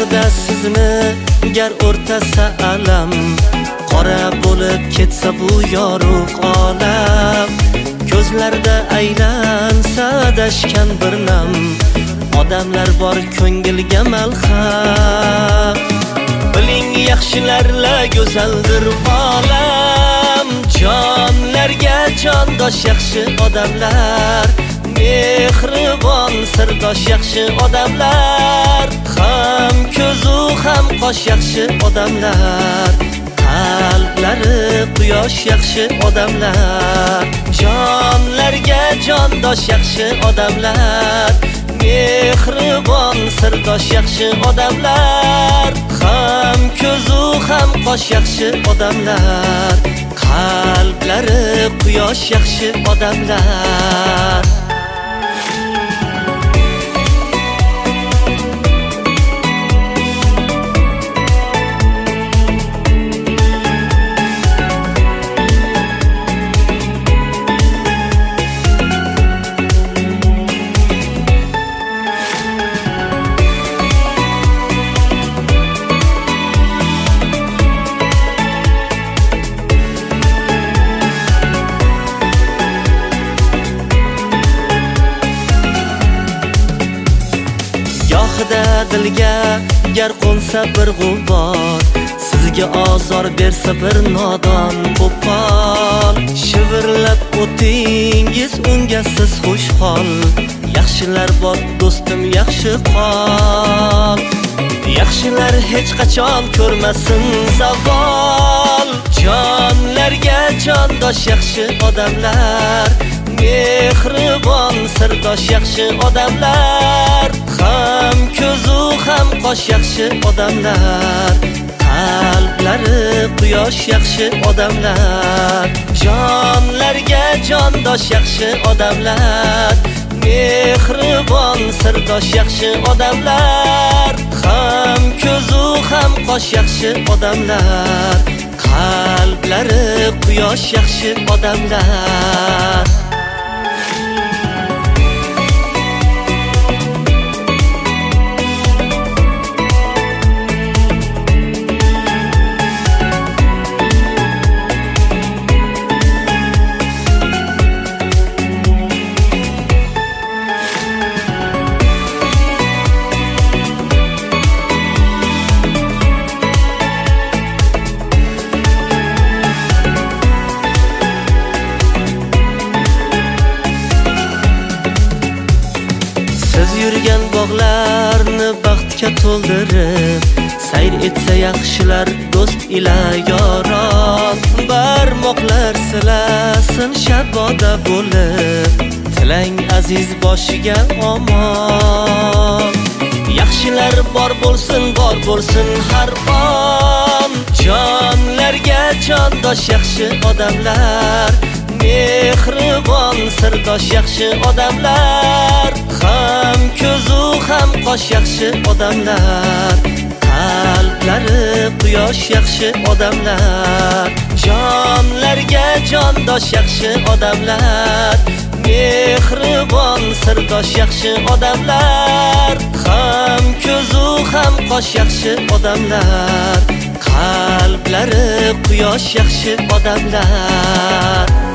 Yo'lida sizni gar o'rtasa alam, qora bo'lib ketsa bu yorug' olam. Ko'zlarda aylansa adashgan bir nam, odamlar bor ko'ngilga malham. Biling yaxshilarla go'zaldir olam, jonlarga jondosh yaxshi odamlar, mehribon sirdosh yaxshi odamlar, ham ko'zu ham qosh yaxshi odamlar, qalblari quyosh yaxshi odamlar, jonlarga jondosh yaxshi odamlar, mehribon sirdosh yaxshi odamlar, ham ko'zu ham qosh yaxshi odamlar, qalblari quyosh yaxshi odamlar. Gohida dilga gar qo'nsa bir g'ubor, sizga ozor bersa bir nodon qo'pol, shivirlab o'tingiz unga siz xushhol. Yaxshilar bor do'stim yaxshi qol, yaxshilar hech qachon ko'rmasin zavol, jonlarga jondosh yaxshi odamlar, mehribon sirdosh yaxshi odamlar, ham ko'zu ham qosh yaxshi odamlar, qalblari quyosh yaxshi odamlar, jonlarga jondosh yaxshi odamlar, mehribon sirdosh yaxshi odamlar, ham ko'zu ham qosh yaxshi odamlar, qalblari quyosh yaxshi odamlar. Siz yurgan bog'larni baxtga to'ldirib, sayr etsa yaxshilar do'st ila yoron, barmoqlar silasin shaboda bo'lib, tilang aziz boshiga omon. Yaxshilar bor bo'lsin har on, jonlarga jondosh yaxshi odamlar, mehribon sirdosh yaxshi odamlar, ham ko'zu ham qosh yaxshi odamlar, qalblari quyosh yaxshi odamlar, jonlarga jondosh yaxshi odamlar, mehribon sirdosh yaxshi odamlar, ham ko'zu ham qosh yaxshi odamlar, qalblari quyosh yaxshi odamlar.